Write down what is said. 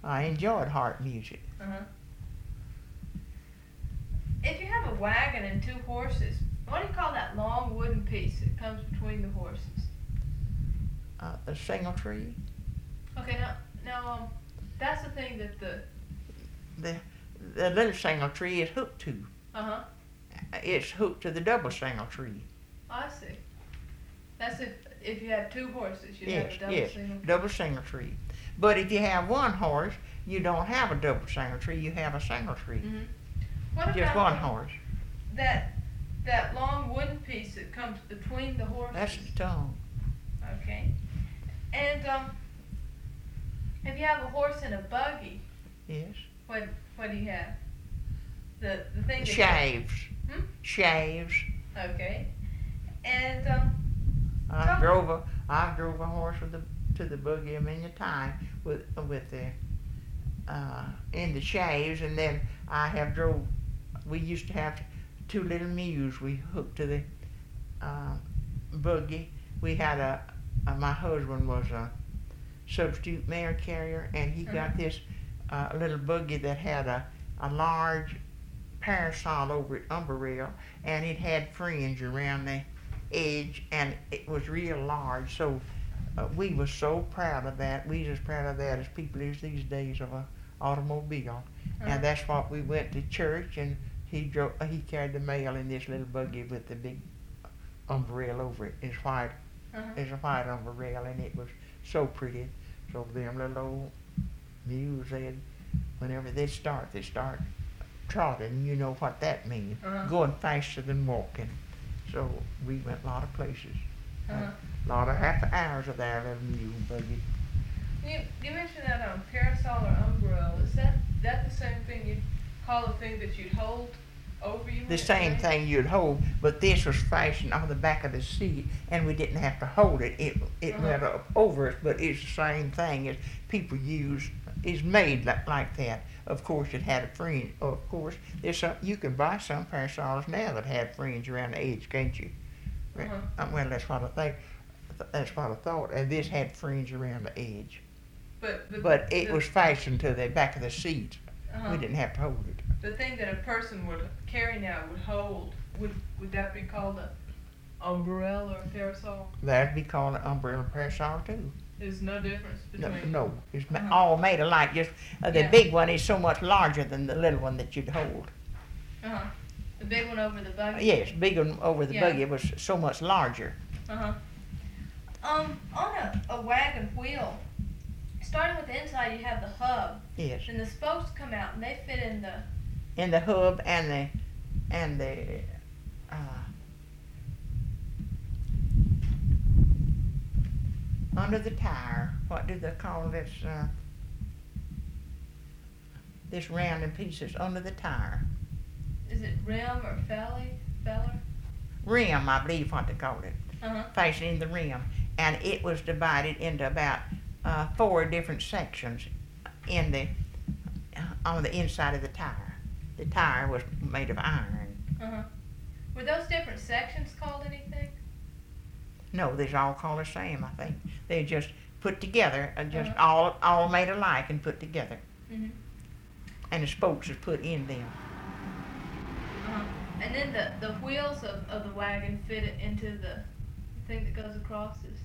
I enjoyed harp music. Uh-huh. If you have a wagon and two horses, what do you call that long wooden piece that comes between the horses? The single tree. Okay, now, that's the thing that The little single tree is hooked to. Uh-huh. It's hooked to the double single tree. I see. That's if you have two horses, you have Yes, a double yes, single tree. double single tree. But if you have one horse, you don't have a double single tree. You have a single tree. Mm-hmm. What Just about one horse. that long wooden piece that comes between the horses? That's the tongue. Okay. And if you have a horse and a buggy, Yes. what do you have? The thing that Shaves. Hmm? Shaves. Okay. And I drove a horse to the buggy a many times with the in the shaves, and then we used to have two little mules we hooked to the buggy. We had my husband was a substitute mail carrier, and he got this little buggy that had a large parasol over it, umbrella, and it had fringe around the edge, and it was real large. So we were so proud of that. We as proud of that as people is these days of a automobile. And that's what we went to church, and he carried the mail in this little buggy with the big umbrella over it. It's white. It's a white umbrella, and it was so pretty. So them little old mules, whenever they start trotting. You know what that means. Going faster than walking. So we went a lot of places. A lot of half hours of that little mule buggy. You mentioned that parasol or umbrella. Is that the same thing you'd call the thing that you'd hold over you? The same thing you'd hold, but this was fastened on the back of the seat, and we didn't have to hold it. It went up over us, but it's the same thing as people use. It's made like that. Of course, it had a fringe. Of course, you can buy some parasols now that have fringe around the edge, can't you? Well, that's what I think. That's what I thought. And this had fringe around the edge. But it was fastened to the back of the seat. We didn't have to hold it. The thing that a person would carry now would hold, would that be called an umbrella or a parasol? That'd be called an umbrella parasol too. There's no difference between No, it's all made alike. Just the big one is so much larger than the little one that you'd hold. The big one over the buggy? Yes, big one over the buggy was so much larger. On a wagon wheel, starting with the inside, you have the hub. Yes. And the spokes come out, and they fit in the hub and the under the tire. What do they call this? This rounding pieces under the tire. Is it rim or feller? Rim, I believe what they called it. Fastened in the rim, and it was divided into about 4 different sections on the inside of the tire. The tire was made of iron. Were those different sections called anything? No, they're all called the same, I think. They just put together, just all made alike and put together. And the spokes are put in them. And then the wheels of the wagon fit it into the thing that goes across. Is